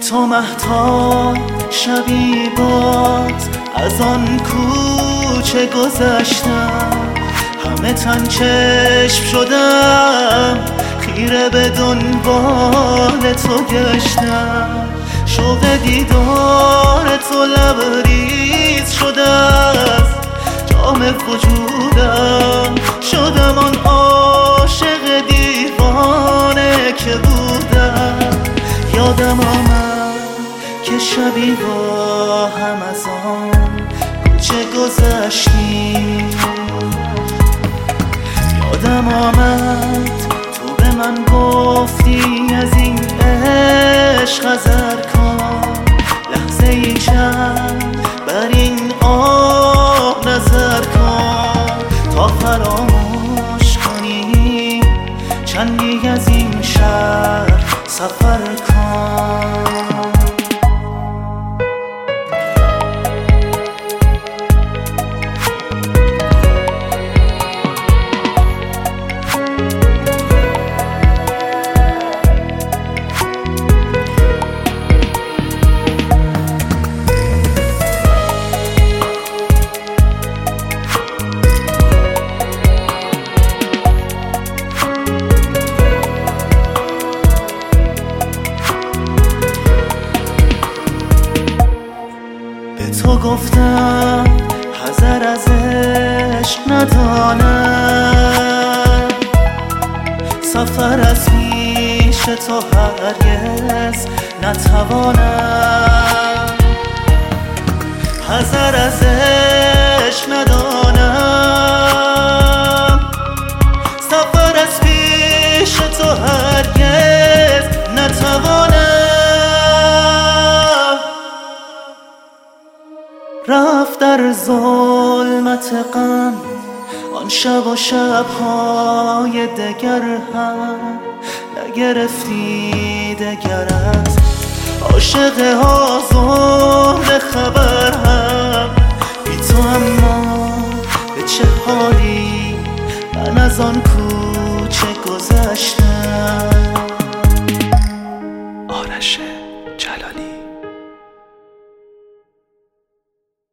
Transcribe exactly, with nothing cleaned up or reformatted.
تو مهتاب شبی باز از آن کوچه گذشتم، همه تن چشم شدم، خیره به دنبال تو گشتم. شوق دیدار تو لبریز شده از جام وجودم، شدم آن عاشق دیوانه که بودم. یادم آمد که شبی با هم از آن کوچه گذشتیم، یادم آمد تو به من گفتی از این عشق حذر کن، لحظه ای چند بر این آب نظر کن تا فراموش کنی چندی از این شهر سفر کن. تو گفتم حذر از عشق ندانم، سفر از پیش تو هرگز نتوانم. حذر از عشق ندانم، سفر از پیش تو هرگز نتوانم. رفت در ظلمت غم آن شب و شب‌های دگر هم نگرفتی دگرت، عاشق آزرده خبر هم بی تو. اما به چه حالی من از آن